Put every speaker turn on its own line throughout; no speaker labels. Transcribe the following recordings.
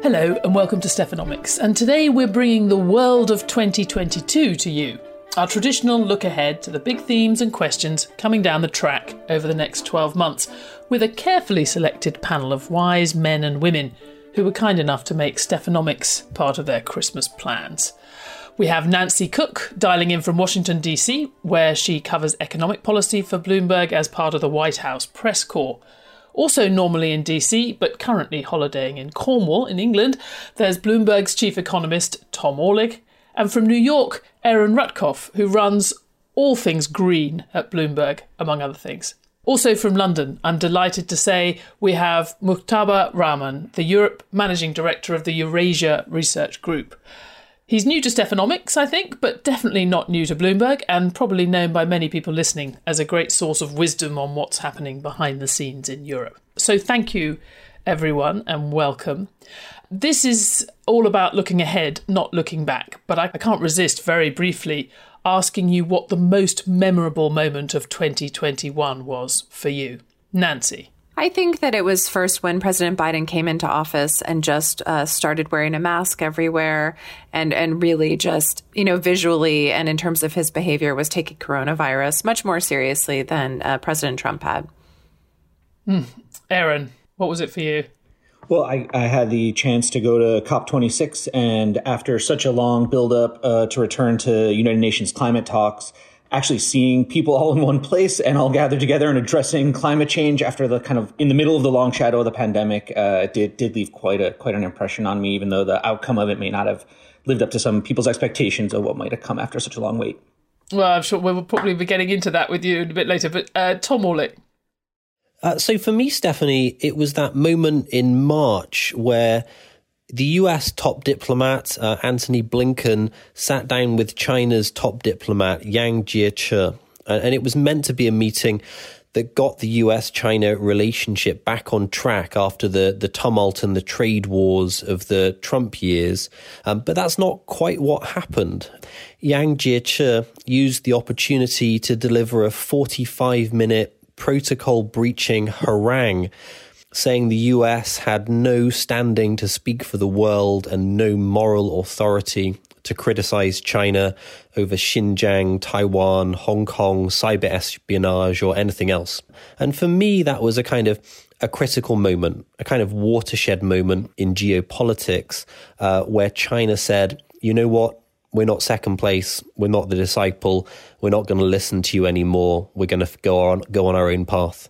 Hello and welcome to Stephanomics, and today we're bringing the world of 2022 to you. Our traditional look ahead to the big themes and questions coming down the track over the next 12 months, with a carefully selected panel of wise men and women who were kind enough to make Stephanomics part of their Christmas plans. We have Nancy Cook dialing in from Washington DC, where she covers economic policy for Bloomberg as part of the White House press corps. Also normally in DC, but currently holidaying in Cornwall in England, there's Bloomberg's chief economist Tom Orlik, and from New York, Aaron Rutkoff, who runs all things green at Bloomberg, among other things. Also from London, I'm delighted to say we have Muhtaba Rahman, the Europe Managing Director of the Eurasia Research Group. He's new to Stephanomics, I think, but definitely not new to Bloomberg, and probably known by many people listening as a great source of wisdom on what's happening behind the scenes in Europe. So thank you, everyone, and welcome. This is all about looking ahead, not looking back, but I can't resist very briefly asking you what the most memorable moment of 2021 was for you. Nancy.
I think that it was first when President Biden came into office and just started wearing a mask everywhere and really just, visually and in terms of his behavior was taking coronavirus much more seriously than President Trump had.
Aaron, what was it for you?
Well, I had the chance to go to COP26, and after such a long buildup to return to United Nations climate talks, actually seeing people all in one place and all gathered together and addressing climate change after the kind of in the middle of the long shadow of the pandemic did leave quite an impression on me, even though the outcome of it may not have lived up to some people's expectations of what might have come after such a long wait.
Well, I'm sure we'll probably be getting into that with you a bit later, but Tom Orlik.
So for me, Stephanie, it was that moment in March where the US top diplomat, Antony Blinken, sat down with China's top diplomat, Yang Jiechi, and it was meant to be a meeting that got the US-China relationship back on track after the tumult and the trade wars of the Trump years. But that's not quite what happened. Yang Jiechi used the opportunity to deliver a 45-minute protocol-breaching harangue, saying the US had no standing to speak for the world and no moral authority to criticize China over Xinjiang, Taiwan, Hong Kong, cyber espionage, or anything else. And for me, that was a critical moment, a kind of watershed moment in geopolitics, where China said, you know what? We're not second place. We're not the disciple. We're not going to listen to you anymore. We're going to go on our own path.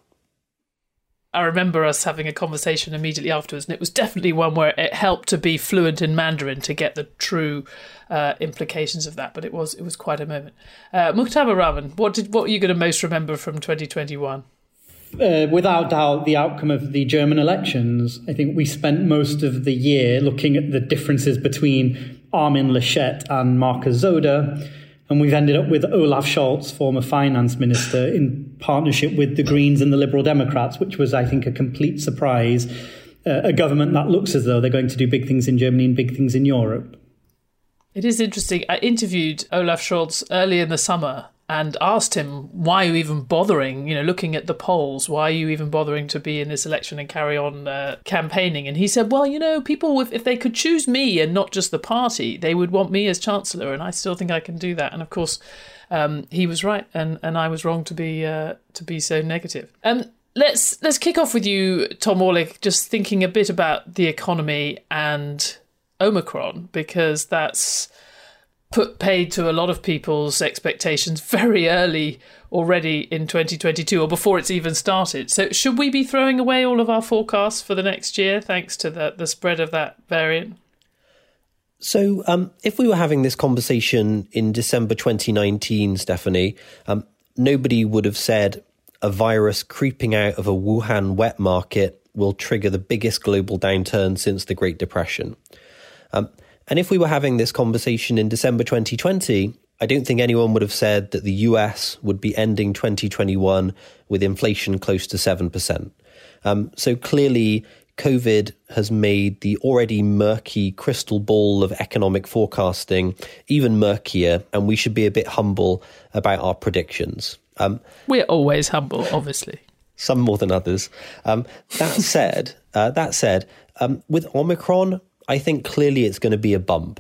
I remember us having a conversation immediately afterwards, and it was definitely one where it helped to be fluent in Mandarin to get the true implications of that. But it was quite a moment. Muhtaba Rahman, what are you going to most remember from 2021?
Without doubt, the outcome of the German elections. I think we spent most of the year looking at the differences between Armin Laschet and Markus Söder, and we've ended up with Olaf Scholz, former finance minister, in partnership with the Greens and the Liberal Democrats, which was, I think, a complete surprise. A government that looks as though they're going to do big things in Germany and big things in Europe.
It is interesting. I interviewed Olaf Scholz early in the summer and asked him, why are you even bothering, looking at the polls, why are you even bothering to be in this election and carry on campaigning? And he said, well, people, if they could choose me and not just the party, they would want me as Chancellor, and I still think I can do that. And of course, he was right, and I was wrong to be so negative. Let's kick off with you, Tom Orlik, just thinking a bit about the economy and Omicron, because that's put paid to a lot of people's expectations very early already in 2022, or before it's even started. So should we be throwing away all of our forecasts for the next year thanks to the spread of that variant?
So if we were having this conversation in December 2019, Stephanie, nobody would have said a virus creeping out of a Wuhan wet market will trigger the biggest global downturn since the Great Depression. And if we were having this conversation in December 2020, I don't think anyone would have said that the US would be ending 2021 with inflation close to 7%. So clearly, COVID has made the already murky crystal ball of economic forecasting even murkier, and we should be a bit humble about our predictions.
We're always humble, obviously.
Some more than others. That said, with Omicron, I think clearly it's going to be a bump.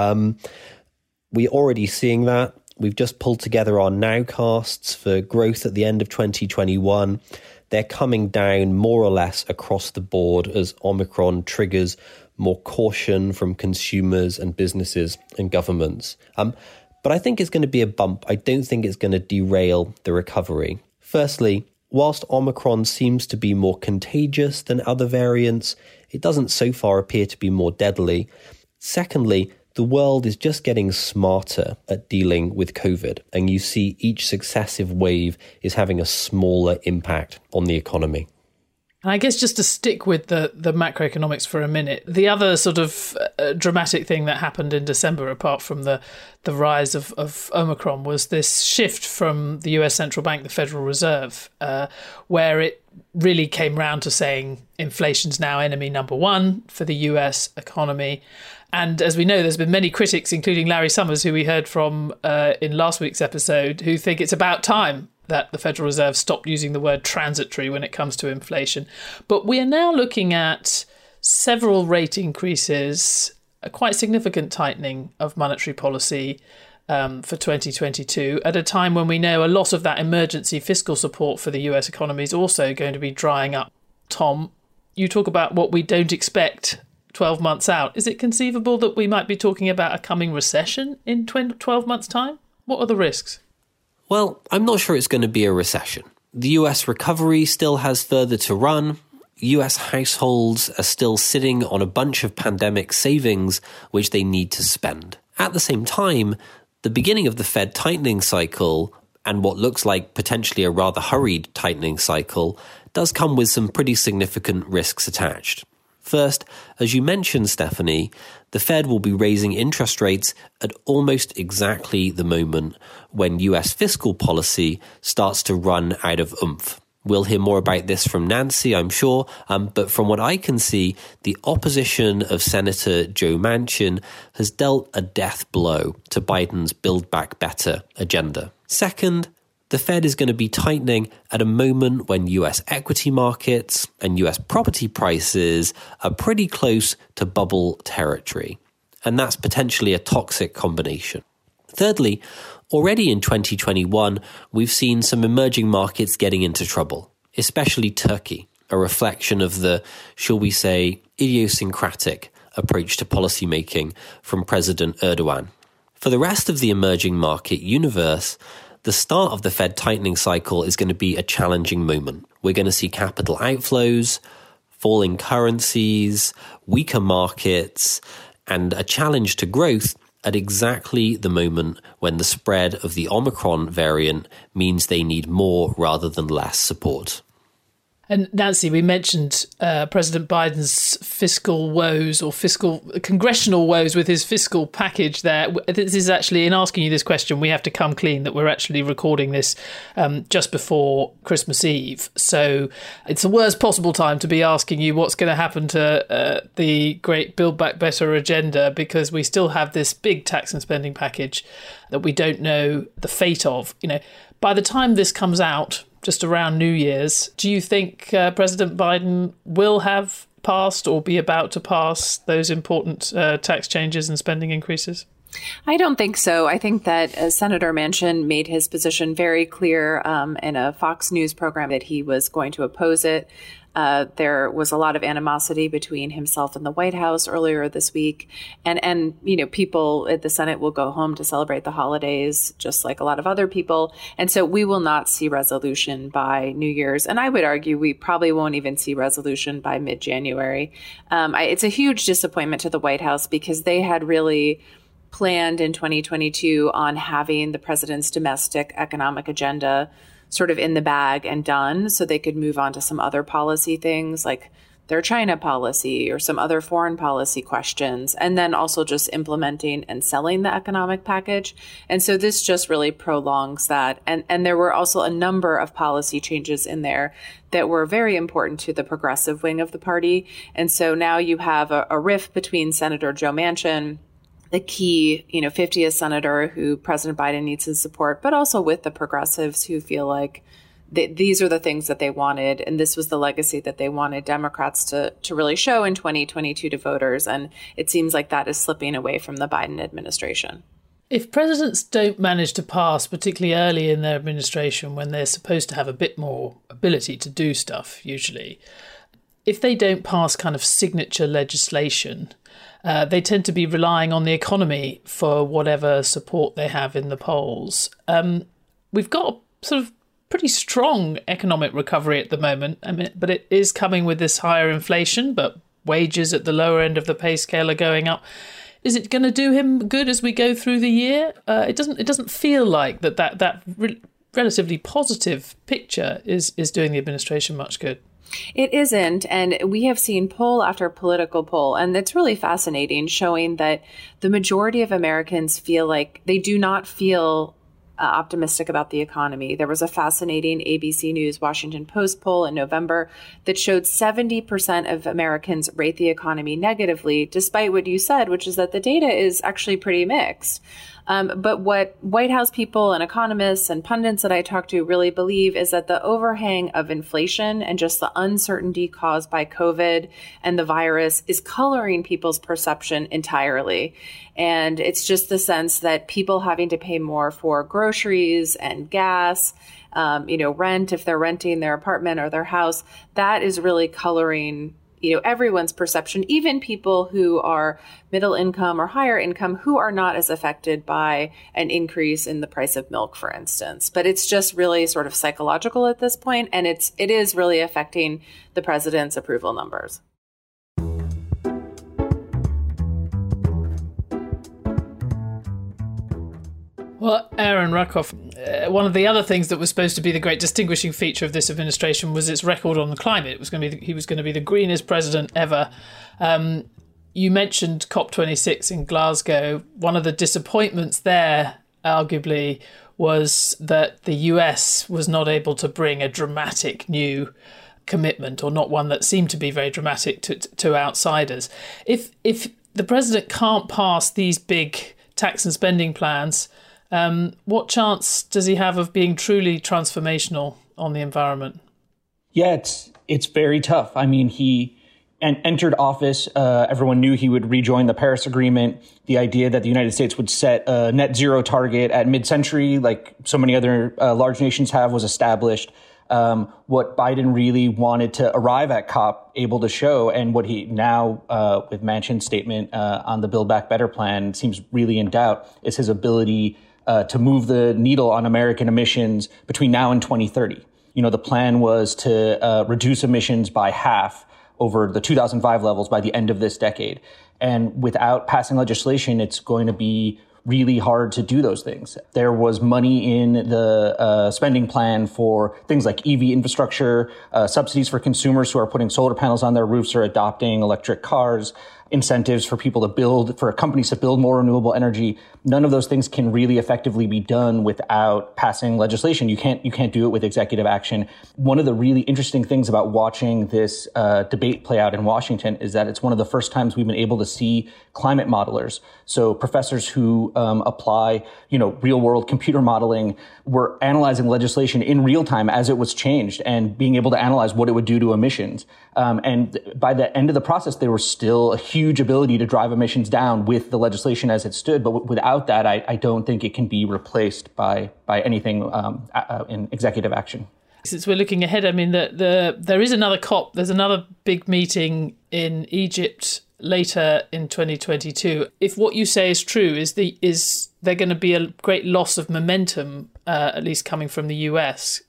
We're already seeing that. We've just pulled together our nowcasts for growth at the end of 2021. They're coming down more or less across the board as Omicron triggers more caution from consumers and businesses and governments. But I think it's going to be a bump. I don't think it's going to derail the recovery. Firstly, whilst Omicron seems to be more contagious than other variants, it doesn't so far appear to be more deadly. Secondly, the world is just getting smarter at dealing with COVID, and you see each successive wave is having a smaller impact on the economy.
And I guess just to stick with the macroeconomics for a minute, the other sort of dramatic thing that happened in December, apart from the rise of Omicron, was this shift from the US Central Bank, the Federal Reserve, where it really came round to saying inflation's now enemy number one for the US economy. And as we know, there's been many critics, including Larry Summers, who we heard from in last week's episode, who think it's about time that the Federal Reserve stopped using the word transitory when it comes to inflation. But we are now looking at several rate increases, a quite significant tightening of monetary policy for 2022, at a time when we know a lot of that emergency fiscal support for the US economy is also going to be drying up. Tom, you talk about what we don't expect 12 months out. Is it conceivable that we might be talking about a coming recession in 12 months' time? What are the risks?
Well, I'm not sure it's going to be a recession. The US recovery still has further to run. US households are still sitting on a bunch of pandemic savings which they need to spend. At the same time, the beginning of the Fed tightening cycle, and what looks like potentially a rather hurried tightening cycle, does come with some pretty significant risks attached. First, as you mentioned, Stephanie, the Fed will be raising interest rates at almost exactly the moment when US fiscal policy starts to run out of oomph. We'll hear more about this from Nancy, I'm sure, but from what I can see, the opposition of Senator Joe Manchin has dealt a death blow to Biden's Build Back Better agenda. Second, the Fed is going to be tightening at a moment when US equity markets and US property prices are pretty close to bubble territory. And that's potentially a toxic combination. Thirdly, already in 2021, we've seen some emerging markets getting into trouble, especially Turkey, a reflection of the, shall we say, idiosyncratic approach to policymaking from President Erdogan. For the rest of the emerging market universe, the start of the Fed tightening cycle is going to be a challenging moment. We're going to see capital outflows, falling currencies, weaker markets, and a challenge to growth at exactly the moment when the spread of the Omicron variant means they need more rather than less support.
And Nancy, we mentioned President Biden's fiscal woes or congressional woes with his fiscal package there. This is actually, in asking you this question, we have to come clean that we're actually recording this just before Christmas Eve. So it's the worst possible time to be asking you what's going to happen to the great Build Back Better agenda, because we still have this big tax and spending package that we don't know the fate of. You know, by the time this comes out, just around New Year's, do you think President Biden will have passed or be about to pass those important tax changes and spending increases?
I don't think so. I think that Senator Manchin made his position very clear in a Fox News program that he was going to oppose it. There was a lot of animosity between himself and the White House earlier this week. And you know, people at the Senate will go home to celebrate the holidays, just like a lot of other people. And so we will not see resolution by New Year's. And I would argue we probably won't even see resolution by mid-January. It's a huge disappointment to the White House because they had really planned in 2022 on having the president's domestic economic agenda sort of in the bag and done so they could move on to some other policy things like their China policy or some other foreign policy questions, and then also just implementing and selling the economic package. And so this just really prolongs that. And there were also a number of policy changes in there that were very important to the progressive wing of the party. And so now you have a rift between Senator Joe Manchin, the key, 50th senator who President Biden needs his support, but also with the progressives who feel like these are the things that they wanted, and this was the legacy that they wanted Democrats to really show in 2022 to voters. And it seems like that is slipping away from the Biden administration.
If presidents don't manage to pass, particularly early in their administration when they're supposed to have a bit more ability to do stuff, usually, if they don't pass kind of signature legislation, they tend to be relying on the economy for whatever support they have in the polls. We've got a sort of pretty strong economic recovery at the moment, but it is coming with this higher inflation, but wages at the lower end of the pay scale are going up. Is it going to do him good as we go through the year? It doesn't feel like that relatively positive picture is doing the administration much good.
It isn't. And we have seen poll after political poll, and it's really fascinating, showing that the majority of Americans feel like they do not feel optimistic about the economy. There was a fascinating ABC News Washington Post poll in November that showed 70% of Americans rate the economy negatively, despite what you said, which is that the data is actually pretty mixed. But what White House people and economists and pundits that I talk to really believe is that the overhang of inflation and just the uncertainty caused by COVID and the virus is coloring people's perception entirely. And it's just the sense that people having to pay more for groceries and gas, rent, if they're renting their apartment or their house, that is really coloring everyone's perception, even people who are middle income or higher income who are not as affected by an increase in the price of milk, for instance. But it's just really sort of psychological at this point, and it is really affecting the president's approval numbers.
Well, Aaron Rakoff, one of the other things that was supposed to be the great distinguishing feature of this administration was its record on the climate. He was going to be the greenest president ever. You mentioned COP26 in Glasgow. One of the disappointments there, arguably, was that the US was not able to bring a dramatic new commitment, or not one that seemed to be very dramatic to outsiders. If the president can't pass these big tax and spending plans, what chance does he have of being truly transformational on the environment?
Yeah, it's very tough. I mean, he entered office. Everyone knew he would rejoin the Paris Agreement. The idea that the United States would set a net zero target at mid-century, like so many other large nations have, was established. What Biden really wanted to arrive at COP, able to show, and what he now, with Manchin's statement on the Build Back Better plan, seems really in doubt, is his ability to move the needle on American emissions between now and 2030. The plan was to reduce emissions by half over the 2005 levels by the end of this decade. And without passing legislation, it's going to be really hard to do those things. There was money in the spending plan for things like EV infrastructure, subsidies for consumers who are putting solar panels on their roofs or adopting electric cars, incentives for for companies to build more renewable energy. None of those things can really effectively be done without passing legislation. You can't do it with executive action. One of the really interesting things about watching this debate play out in Washington is that it's one of the first times we've been able to see climate modelers. So professors who apply, real world computer modeling were analyzing legislation in real time as it was changed and being able to analyze what it would do to emissions. And by the end of the process, there was still a huge ability to drive emissions down with the legislation as it stood. But without that, I don't think it can be replaced by anything in executive action.
Since we're looking ahead, I mean, there is another COP. There's another big meeting in Egypt later in 2022. If what you say is true, is there going to be a great loss of momentum, at least coming from the US?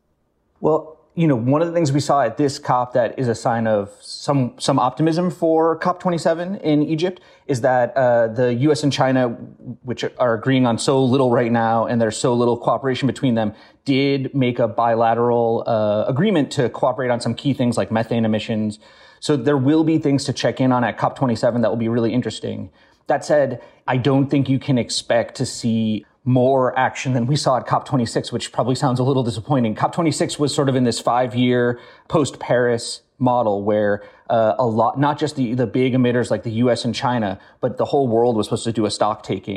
Well,
one of the things we saw at this COP that is a sign of some optimism for COP27 in Egypt is that the US and China, which are agreeing on so little right now, and there's so little cooperation between them, did make a bilateral agreement to cooperate on some key things like methane emissions. So there will be things to check in on at COP27 that will be really interesting. That said, I don't think you can expect to see more action than we saw at COP26, which probably sounds a little disappointing. COP26 was sort of in this 5-year post-Paris model where not just the big emitters like the US and China, but the whole world was supposed to do a stock taking.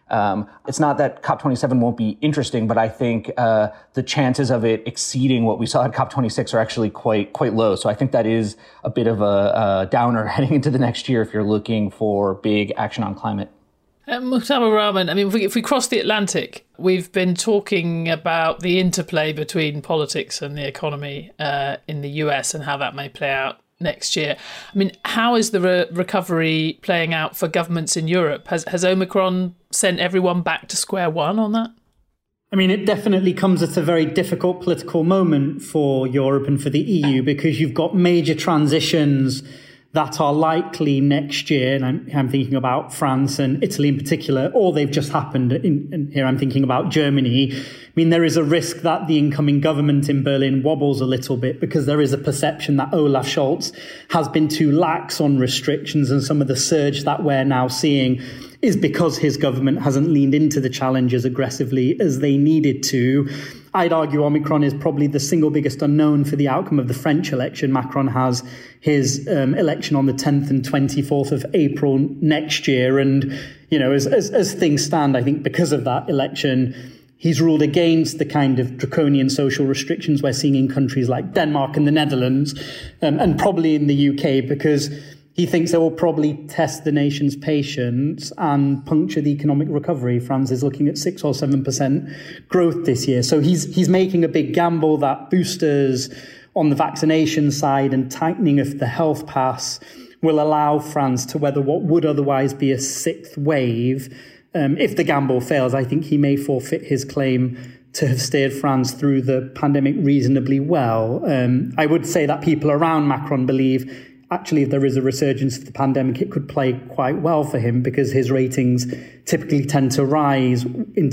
It's not that COP27 won't be interesting, but I think the chances of it exceeding what we saw at COP26 are actually quite low. So I think that is a bit of a downer heading into the next year if you're looking for big action on climate.
Muhtabar Rahman, I mean, if we cross the Atlantic, we've been talking about the interplay between politics and the economy in the US and how that may play out next year. I mean, how is the recovery playing out for governments in Europe? Has Omicron sent everyone back to square one on that?
I mean, it definitely comes at a very difficult political moment for Europe and for the EU, because you've got major transitions that are likely next year, and I'm thinking about France and Italy in particular, or they've just happened. And here I'm thinking about Germany. I mean, there is a risk that the incoming government in Berlin wobbles a little bit, because there is a perception that Olaf Scholz has been too lax on restrictions, and some of the surge that we're now seeing is because his government hasn't leaned into the challenge as aggressively as they needed to. I'd argue Omicron is probably the single biggest unknown for the outcome of the French election. Macron has his election on the 10th and 24th of April next year. And, you know, as things stand, I think because of that election, he's ruled against the kind of draconian social restrictions we're seeing in countries like Denmark and the Netherlands, and probably in the UK, because he thinks they will probably test the nation's patience and puncture the economic recovery. France is looking at 6 or 7% growth this year. So he's making a big gamble that boosters on the vaccination side and tightening of the health pass will allow France to weather what would otherwise be a sixth wave. If the gamble fails, I think he may forfeit his claim to have steered France through the pandemic reasonably well. I would say that people around Macron believe actually, if there is a resurgence of the pandemic, it could play quite well for him, because his ratings typically tend to rise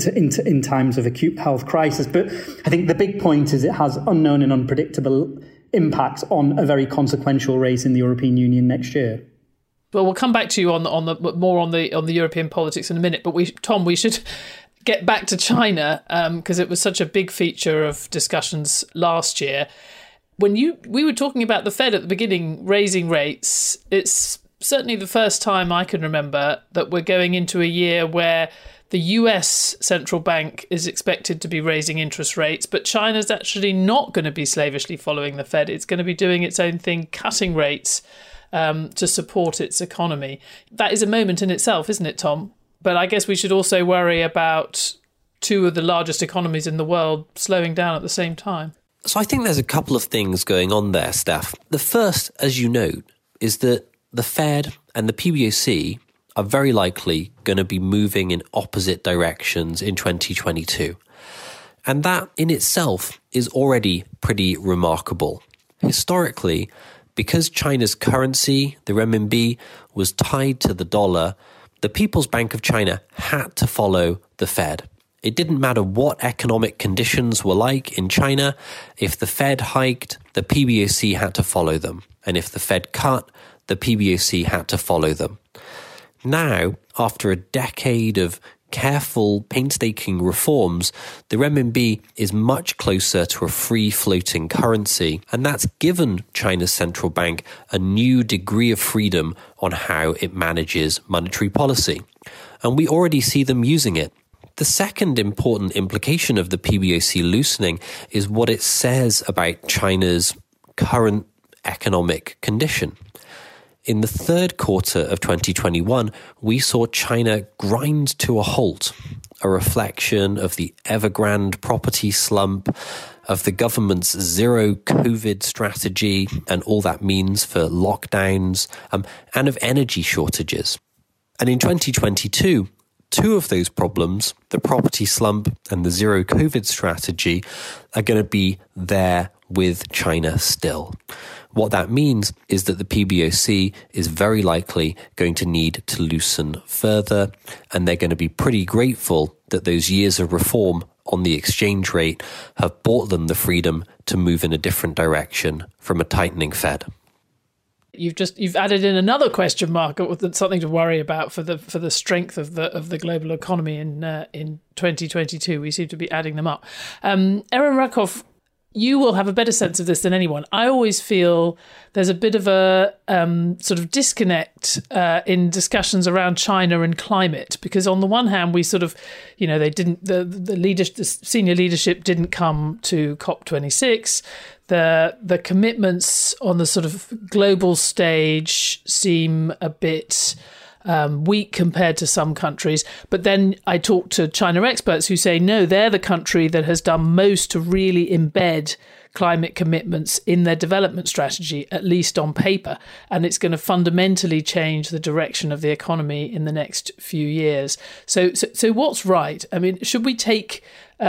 in times of acute health crisis. But I think the big point is it has unknown and unpredictable impacts on a very consequential race in the European Union next year.
Well, we'll come back to you on the European politics in a minute. But we should get back to China, because it was such a big feature of discussions last year. When we were talking about the Fed at the beginning raising rates, it's certainly the first time I can remember that we're going into a year where the US central bank is expected to be raising interest rates, but China's actually not going to be slavishly following the Fed. It's going to be doing its own thing, cutting rates to support its economy. That is a moment in itself, isn't it, Tom? But I guess we should also worry about two of the largest economies in the world slowing down at the same time.
So I think there's a couple of things going on there, Steph. The first, as you note, is that the Fed and the PBOC are very likely going to be moving in opposite directions in 2022. And that in itself is already pretty remarkable. Historically, because China's currency, the renminbi, was tied to the dollar, the People's Bank of China had to follow the Fed. It didn't matter what economic conditions were like in China. If the Fed hiked, the PBOC had to follow them. And if the Fed cut, the PBOC had to follow them. Now, after a decade of careful, painstaking reforms, the renminbi is much closer to a free-floating currency. And that's given China's central bank a new degree of freedom on how it manages monetary policy. And we already see them using it. The second important implication of the PBOC loosening is what it says about China's current economic condition. In the third quarter of 2021, we saw China grind to a halt, a reflection of the Evergrande property slump, of the government's zero COVID strategy and all that means for lockdowns, and of energy shortages. And in 2022, two of those problems, the property slump and the zero COVID strategy, are going to be there with China still. What that means is that the PBOC is very likely going to need to loosen further, and they're going to be pretty grateful that those years of reform on the exchange rate have bought them the freedom to move in a different direction from a tightening Fed.
You've added in another question mark, something to worry about for the strength of the global economy in 2022. We seem to be adding them up. Aaron Rakoff, you will have a better sense of this than anyone. I always feel there's a bit of a sort of disconnect in discussions around China and climate, because on the one hand, we sort of, they didn't, the senior leadership didn't come to COP26. The commitments on the sort of global stage seem a bit weak compared to some countries. But then I talk to China experts who say, no, they're the country that has done most to really embed climate commitments in their development strategy, at least on paper. And it's going to fundamentally change the direction of the economy in the next few years. So what's right? I mean, should we take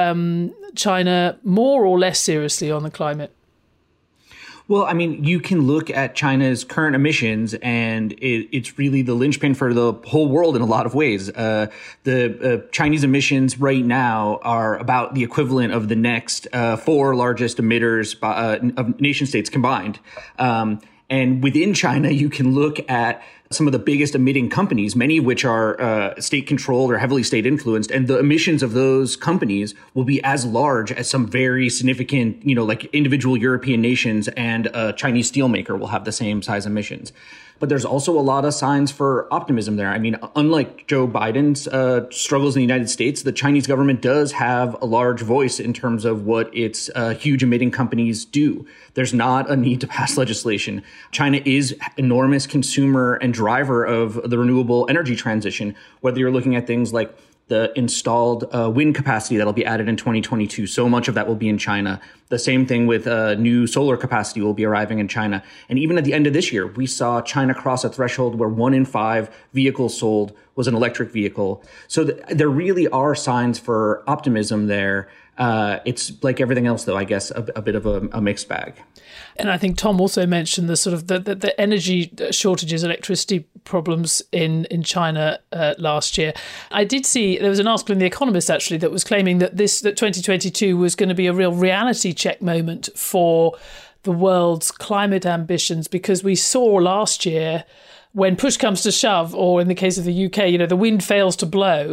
China more or less seriously on the climate?
Well, I mean, you can look at China's current emissions, and it's really the linchpin for the whole world in a lot of ways. The Chinese emissions right now are about the equivalent of the next 4 largest emitters of nation states combined. And within China, you can look at some of the biggest emitting companies, many of which are state controlled or heavily state influenced. And the emissions of those companies will be as large as some very significant, like individual European nations, and a Chinese steelmaker will have the same size emissions. But there's also a lot of signs for optimism there. I mean, unlike Joe Biden's struggles in the United States, the Chinese government does have a large voice in terms of what its huge emitting companies do. There's not a need to pass legislation. China is an enormous consumer and driver of the renewable energy transition, whether you're looking at things like the installed wind capacity that'll be added in 2022. So much of that will be in China. The same thing with new solar capacity will be arriving in China. And even at the end of this year, we saw China cross a threshold where 1 in 5 vehicles sold was an electric vehicle. So there really are signs for optimism there. It's like everything else, though, I guess, a bit of a mixed bag.
And I think Tom also mentioned the sort of the energy shortages, electricity problems in China last year. I did see there was an article in The Economist actually that was claiming that 2022 was going to be a real reality check moment for the world's climate ambitions, because we saw last year, when push comes to shove, or in the case of the UK, the wind fails to blow,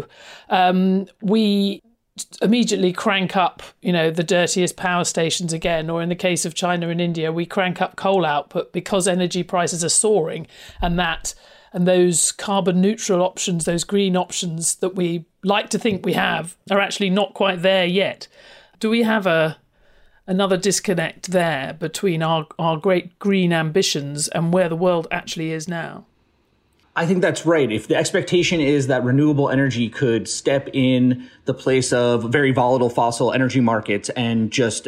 we immediately crank up, the dirtiest power stations again, or in the case of China and India, we crank up coal output because energy prices are soaring, and those carbon neutral options, those green options that we like to think we have, are actually not quite there yet. Do we have another disconnect there between our great green ambitions and where the world actually is now?
I think that's right. If the expectation is that renewable energy could step in the place of very volatile fossil energy markets and just,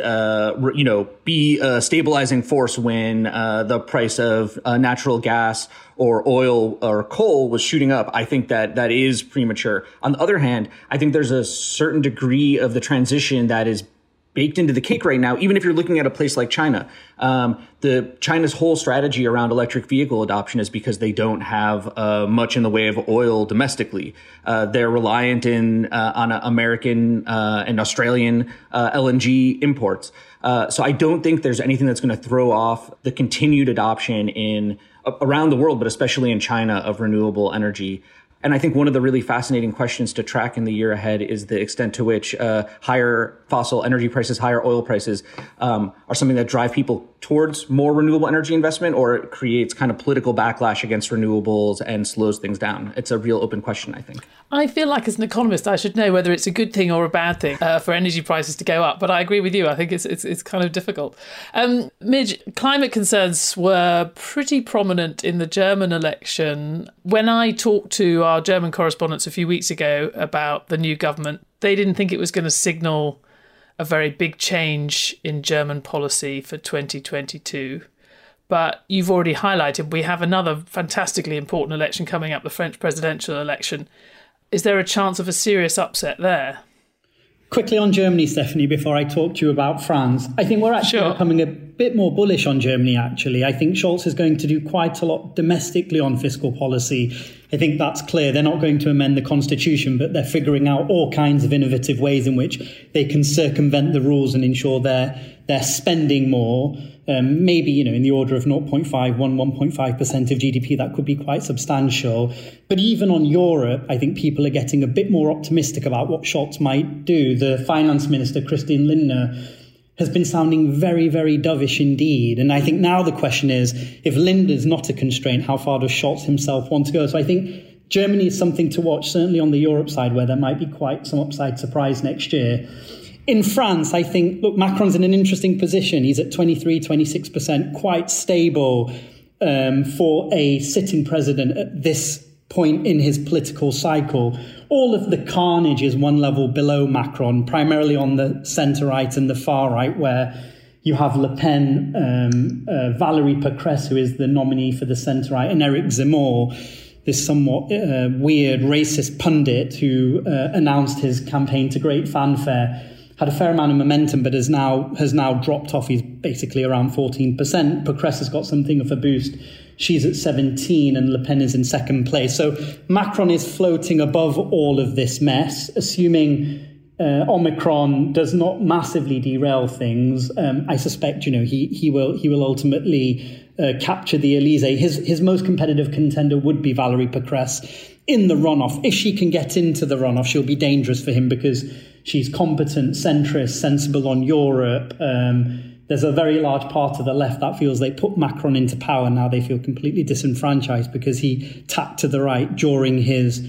be a stabilizing force when the price of natural gas or oil or coal was shooting up, I think that is premature. On the other hand, I think there's a certain degree of the transition that is baked into the cake right now, even if you're looking at a place like China. China's whole strategy around electric vehicle adoption is because they don't have much in the way of oil domestically. They're reliant on American and Australian LNG imports. So I don't think there's anything that's going to throw off the continued adoption around the world, but especially in China, of renewable energy. And I think one of the really fascinating questions to track in the year ahead is the extent to which higher fossil energy prices, higher oil prices are something that drive people towards more renewable energy investment, or it creates kind of political backlash against renewables and slows things down. It's a real open question, I think.
I feel like as an economist, I should know whether it's a good thing or a bad thing for energy prices to go up. But I agree with you. I think it's kind of difficult. Midge, climate concerns were pretty prominent in the German election. When I talked to our German correspondents a few weeks ago about the new government, they didn't think it was going to signal a very big change in German policy for 2022. But you've already highlighted we have another fantastically important election coming up, the French presidential election. Is there a chance of a serious upset there?
Quickly on Germany, Stephanie, before I talk to you about France, I think we're actually becoming a bit more bullish on Germany, actually. I think Scholz is going to do quite a lot domestically on fiscal policy. I think that's clear. They're not going to amend the constitution, but they're figuring out all kinds of innovative ways in which they can circumvent the rules and ensure they're spending more. Maybe, in the order of 1.5% of GDP, that could be quite substantial. But even on Europe, I think people are getting a bit more optimistic about what Scholz might do. The finance minister, Christian Lindner, has been sounding very, very dovish indeed. And I think now the question is, if Linda's not a constraint, how far does Scholz himself want to go? So I think Germany is something to watch, certainly on the Europe side, where there might be quite some upside surprise next year. In France, I think, look, Macron's in an interesting position. He's at 23, 26%, quite stable for a sitting president at this point in his political cycle. All of the carnage is one level below Macron, primarily on the centre-right and the far-right, where you have Le Pen, Valérie Pécresse, who is the nominee for the centre-right, and Eric Zemmour, this somewhat weird racist pundit who announced his campaign to great fanfare, had a fair amount of momentum, but has now dropped off. He's basically around 14%. Pécresse has got something of a boost. She's at 17 and Le Pen is in second place. So Macron is floating above all of this mess, assuming Omicron does not massively derail things. I suspect, he will ultimately capture the Elysée. His most competitive contender would be Valérie Pécresse in the runoff. If she can get into the runoff, she'll be dangerous for him because she's competent, centrist, sensible on Europe. There's a very large part of the left that feels they put Macron into power. Now they feel completely disenfranchised because he tacked to the right during his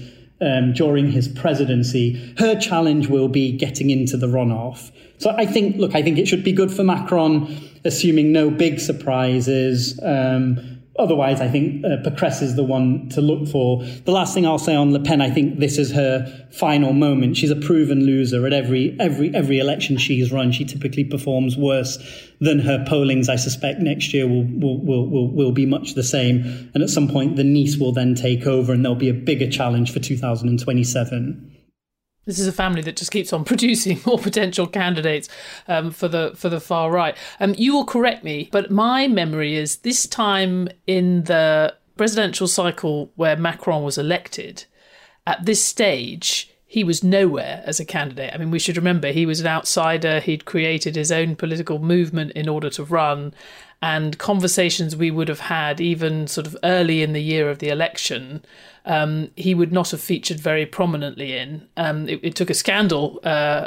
presidency. Her challenge will be getting into the runoff. So I think it should be good for Macron, assuming no big surprises. Otherwise, I think Pécresse is the one to look for. The last thing I'll say on Le Pen, I think this is her final moment. She's a proven loser at every election she's run. She typically performs worse than her pollings. I suspect next year will be much the same. And at some point, the niece will then take over, and there'll be a bigger challenge for 2027.
This is a family that just keeps on producing more potential candidates for the far right. You will correct me, but my memory is this time in the presidential cycle where Macron was elected, at this stage, he was nowhere as a candidate. I mean, we should remember he was an outsider. He'd created his own political movement in order to run. And conversations we would have had even sort of early in the year of the election, he would not have featured very prominently in. It took a scandal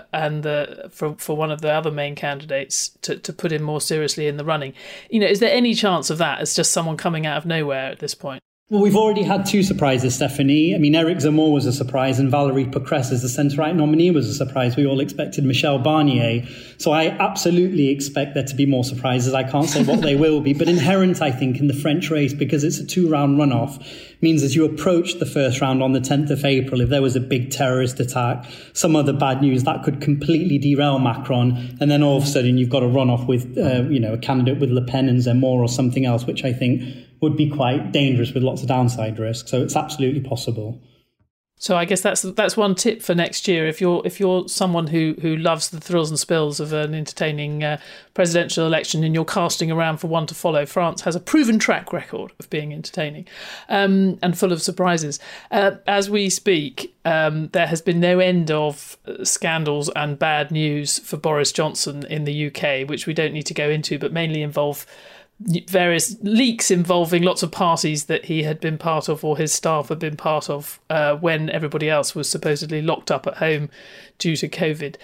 for one of the other main candidates to put him more seriously in the running. Is there any chance of that as just someone coming out of nowhere at this point?
Well, we've already had two surprises, Stephanie. I mean, Eric Zemmour was a surprise and Valérie Pécresse as the centre-right nominee was a surprise. We all expected Michel Barnier. So I absolutely expect there to be more surprises. I can't say what they will be. But inherent, I think, in the French race, because it's a two-round runoff, means as you approach the first round on the 10th of April, if there was a big terrorist attack, some other bad news, that could completely derail Macron. And then all of a sudden you've got a runoff with, a candidate with Le Pen and Zemmour or something else, which I think would be quite dangerous with lots of downside risk. So it's absolutely possible.
So I guess that's one tip for next year. If you're someone who loves the thrills and spills of an entertaining presidential election and you're casting around for one to follow, France has a proven track record of being entertaining and full of surprises. As we speak, there has been no end of scandals and bad news for Boris Johnson in the UK, which we don't need to go into, but mainly involve various leaks involving lots of parties that he had been part of or his staff had been part of when everybody else was supposedly locked up at home due to COVID.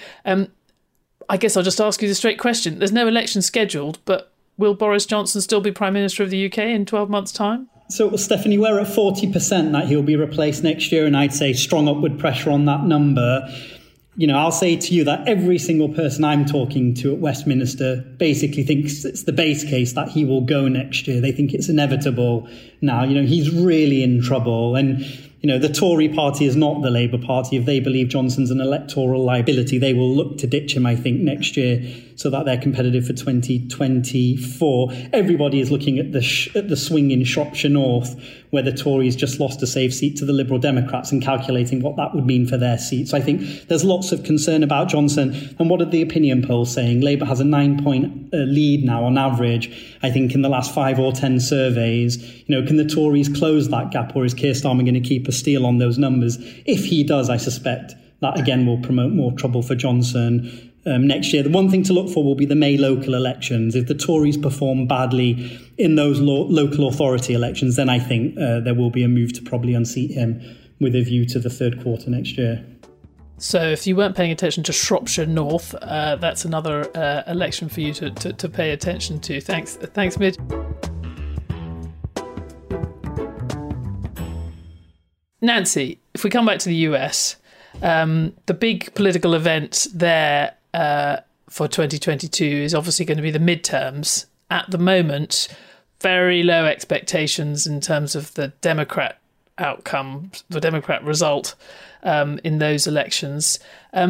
I guess I'll just ask you the straight question. There's no election scheduled, but will Boris Johnson still be Prime Minister of the UK in 12 months' time?
So, Stephanie, we're at 40% that he'll be replaced next year, and I'd say strong upward pressure on that number. I'll say to you that every single person I'm talking to at Westminster basically thinks it's the base case that he will go next year. They think it's inevitable now. He's really in trouble. And, the Tory party is not the Labour Party. If they believe Johnson's an electoral liability, they will look to ditch him, I think, next year so that they're competitive for 2024. Everybody is looking at the swing in Shropshire North, where the Tories just lost a safe seat to the Liberal Democrats, and calculating what that would mean for their seat. So I think there's lots of concern about Johnson. And what are the opinion polls saying? Labour has a 9-point lead now on average, I think, in the last 5 or 10 surveys. Can the Tories close that gap, or is Keir Starmer going to keep a steal on those numbers? If he does, I suspect that again will promote more trouble for Johnson next year. The one thing to look for will be the May local elections. If the Tories perform badly in those local authority elections, then I think there will be a move to probably unseat him with a view to the third quarter next year.
So if you weren't paying attention to Shropshire North, that's another election for you to pay attention to. Thanks, Midge. Nancy, if we come back to the US, the big political event there for 2022 is obviously going to be the midterms. At the moment, very low expectations in terms of the Democrat outcome, the Democrat result in those elections.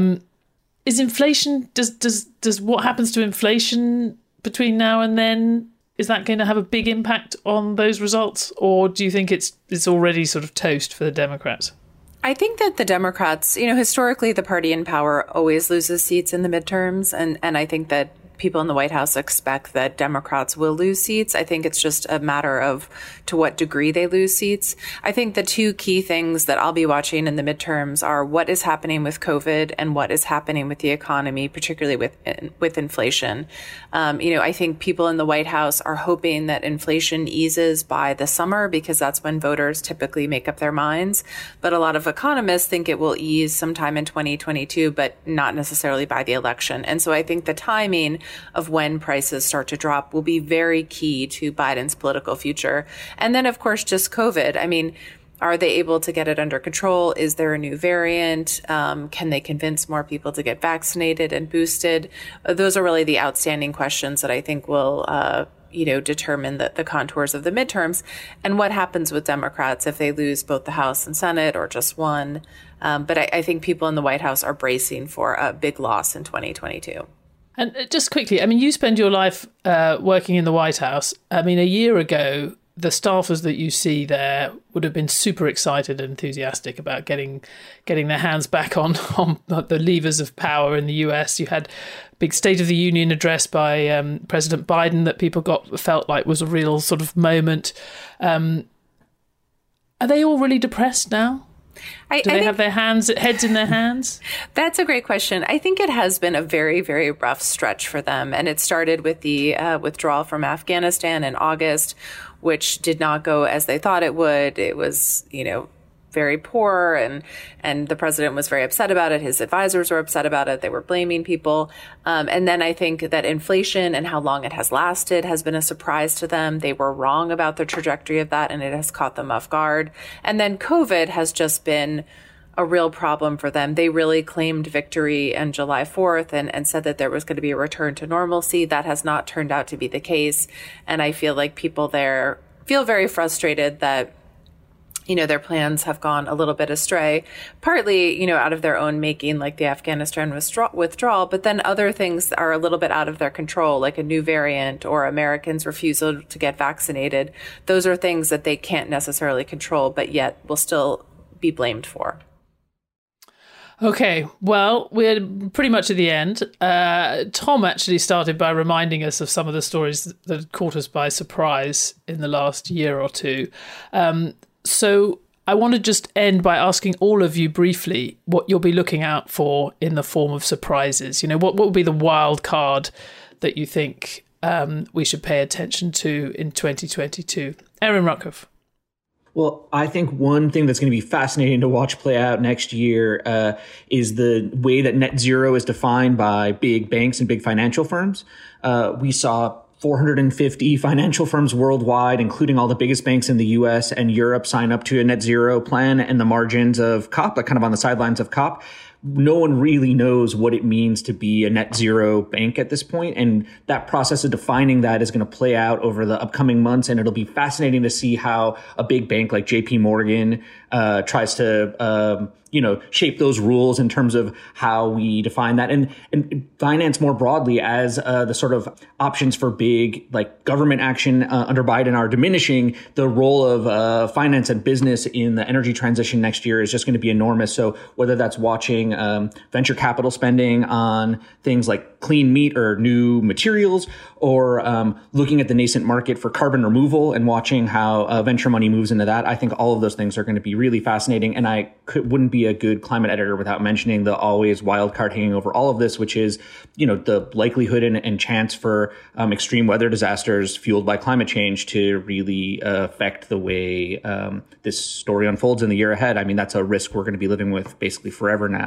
Is inflation, does what happens to inflation between now and then, is that going to have a big impact on those results? Or do you think it's already sort of toast for the Democrats?
I think that the Democrats, historically the party in power always loses seats in the midterms. And I think that people in the White House expect that Democrats will lose seats. I think it's just a matter of to what degree they lose seats. I think the two key things that I'll be watching in the midterms are what is happening with COVID and what is happening with the economy, particularly with inflation. I think people in the White House are hoping that inflation eases by the summer because that's when voters typically make up their minds. But a lot of economists think it will ease sometime in 2022, but not necessarily by the election. And so I think the timing of when prices start to drop will be very key to Biden's political future. And then, of course, just COVID. I mean, are they able to get it under control? Is there a new variant? Can they convince more people to get vaccinated and boosted? Those are really the outstanding questions that I think will determine the contours of the midterms and what happens with Democrats if they lose both the House and Senate or just one. But I think people in the White House are bracing for a big loss in 2022.
And just quickly, I mean, you spend your life working in the White House. I mean, a year ago, the staffers that you see there would have been super excited and enthusiastic about getting their hands back on the levers of power in the US. You had a big State of the Union address by President Biden that people felt like was a real sort of moment. Are they all really depressed now? Do they have their heads in their hands?
That's a great question. I think it has been a very, very rough stretch for them. And it started with the withdrawal from Afghanistan in August, which did not go as they thought it would. It was, very poor and the president was very upset about it. His advisors were upset about it. They were blaming people. And then I think that inflation and how long it has lasted has been a surprise to them. They were wrong about the trajectory of that and it has caught them off guard. And then COVID has just been a real problem for them. They really claimed victory on July 4th and said that there was going to be a return to normalcy. That has not turned out to be the case. And I feel like people there feel very frustrated that their plans have gone a little bit astray, partly, out of their own making, like the Afghanistan withdrawal, but then other things are a little bit out of their control, like a new variant or Americans' refusal to get vaccinated. Those are things that they can't necessarily control, but yet will still be blamed for.
Okay, well, we're pretty much at the end. Tom actually started by reminding us of some of the stories that caught us by surprise in the last year or two. So I want to just end by asking all of you briefly what you'll be looking out for in the form of surprises. What will be the wild card that you think we should pay attention to in 2022? Aaron Rutkoff.
Well, I think one thing that's going to be fascinating to watch play out next year is the way that net zero is defined by big banks and big financial firms. We saw 450 financial firms worldwide, including all the biggest banks in the US and Europe, sign up to a net zero plan, and the margins of COP, like kind of on the sidelines of COP. No one really knows what it means to be a net zero bank at this point. And that process of defining that is going to play out over the upcoming months. And it'll be fascinating to see how a big bank like JP Morgan tries to shape those rules in terms of how we define that, and finance more broadly as the sort of options for big like government action under Biden are diminishing. The role of finance and business in the energy transition next year is just going to be enormous. So whether that's watching venture capital spending on things like clean meat or new materials, or looking at the nascent market for carbon removal and watching how venture money moves into that, I think all of those things are going to be really fascinating. And I wouldn't be a good climate editor without mentioning the always wild card hanging over all of this, which is, the likelihood and chance for extreme weather disasters fueled by climate change to really affect the way this story unfolds in the year ahead. I mean, that's a risk we're going to be living with basically forever now.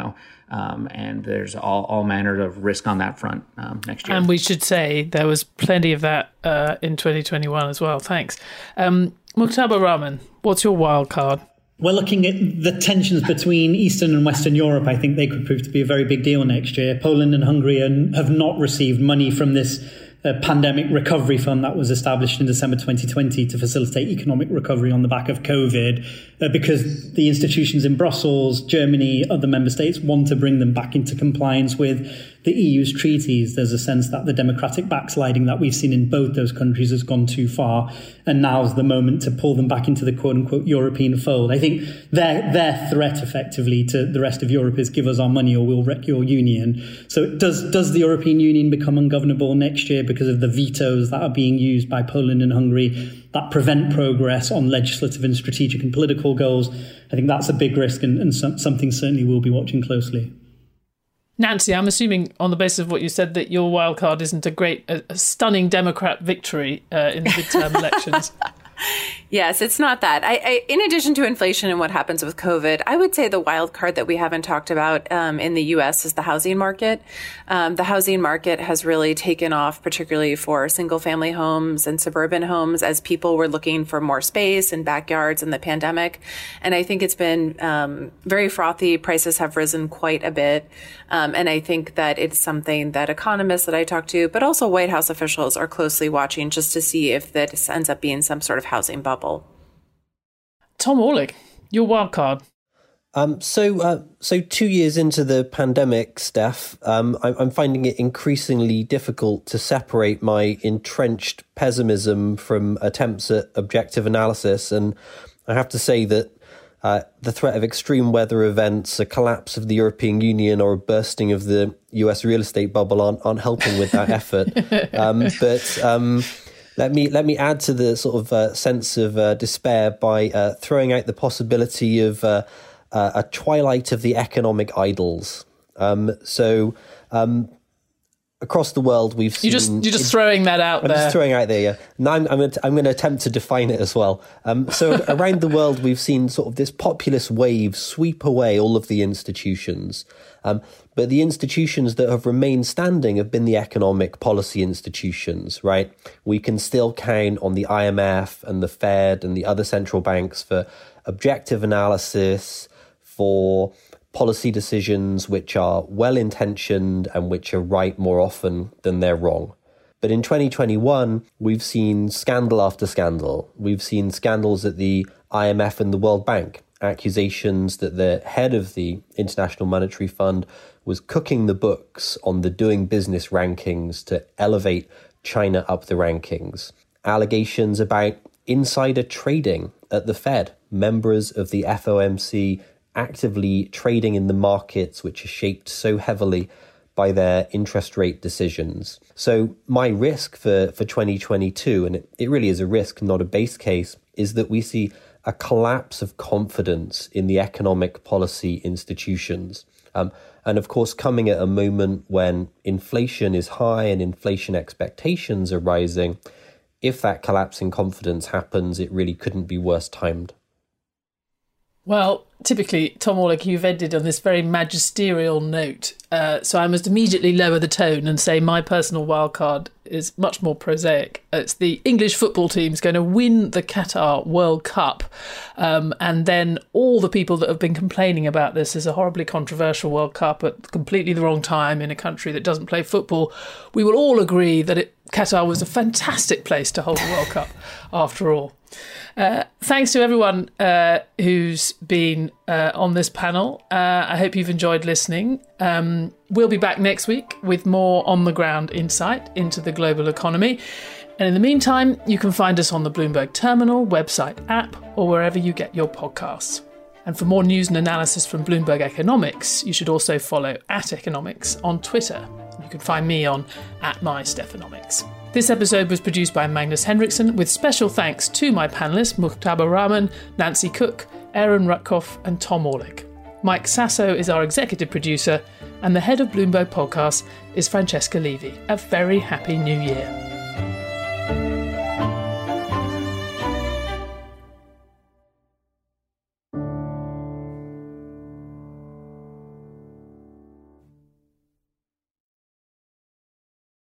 And there's all manner of risk on that front next year.
And we should say there was plenty of that in 2021 as well. Thanks. Mujtaba Rahman, what's your wild card?
We're looking at the tensions between Eastern and Western Europe. I think they could prove to be a very big deal next year. Poland and Hungary have not received money from this pandemic recovery fund that was established in December 2020 to facilitate economic recovery on the back of COVID, because the institutions in Brussels, Germany, other member states want to bring them back into compliance with the EU's treaties. There's a sense that the democratic backsliding that we've seen in both those countries has gone too far, and now's the moment to pull them back into the quote-unquote European fold. I think their threat effectively to the rest of Europe is give us our money or we'll wreck your union. So does the European Union become ungovernable next year because of the vetoes that are being used by Poland and Hungary that prevent progress on legislative and strategic and political goals? I think that's a big risk and something certainly we'll be watching closely.
Nancy, I'm assuming on the basis of what you said that your wild card isn't a stunning Democrat victory in the midterm elections.
Yes, it's not that. I in addition to inflation and what happens with COVID, I would say the wild card that we haven't talked about in the U.S. is the housing market. The housing market has really taken off, particularly for single family homes and suburban homes, as people were looking for more space and backyards in the pandemic. And I think it's been very frothy. Prices have risen quite a bit. And I think that it's something that economists that I talk to, but also White House officials, are closely watching just to see if this ends up being some sort of housing bubble.
Tom Orlik, your wild card.
So 2 years into the pandemic, Steph, I'm finding it increasingly difficult to separate my entrenched pessimism from attempts at objective analysis. And I have to say that the threat of extreme weather events, a collapse of the European Union, or a bursting of the US real estate bubble aren't helping with that effort. Let me add to the sort of sense of despair by throwing out the possibility of a twilight of the economic idols. Across the world, we've seen...
You're just throwing that out there.
I'm just throwing it out there, yeah. Now I'm going to attempt to define it as well. So around the world, we've seen sort of this populist wave sweep away all of the institutions. But the institutions that have remained standing have been the economic policy institutions, right? We can still count on the IMF and the Fed and the other central banks for objective analysis, for policy decisions which are well-intentioned and which are right more often than they're wrong. But in 2021, we've seen scandal after scandal. We've seen scandals at the IMF and the World Bank, accusations that the head of the International Monetary Fund was cooking the books on the doing business rankings to elevate China up the rankings. Allegations about insider trading at the Fed, members of the FOMC actively trading in the markets which are shaped so heavily by their interest rate decisions. So my risk for 2022, and it really is a risk, not a base case, is that we see a collapse of confidence in the economic policy institutions. And of course, coming at a moment when inflation is high and inflation expectations are rising, if that collapse in confidence happens, it really couldn't be worse timed.
Well, typically, Tom Orlik, you've ended on this very magisterial note. So I must immediately lower the tone and say my personal wildcard is much more prosaic. It's the English football team's going to win the Qatar World Cup. And then all the people that have been complaining about this as a horribly controversial World Cup at completely the wrong time in a country that doesn't play football, we will all agree that Qatar was a fantastic place to hold the World Cup after all. Thanks to everyone who's been on this panel. I hope you've enjoyed listening. We'll be back next week with more on-the-ground insight into the global economy. And in the meantime, you can find us on the Bloomberg Terminal, website, app, or wherever you get your podcasts. And for more news and analysis from Bloomberg Economics, you should also follow @Economics on Twitter. You can find me on @MyStephanomics. This episode was produced by Magnus Henriksson, with special thanks to my panellists Mujtaba Rahman, Nancy Cook, Aaron Rutkoff and Tom Orlik. Mike Sasso is our executive producer, and the head of Bloomberg Podcasts is Francesca Levy. A very happy new year.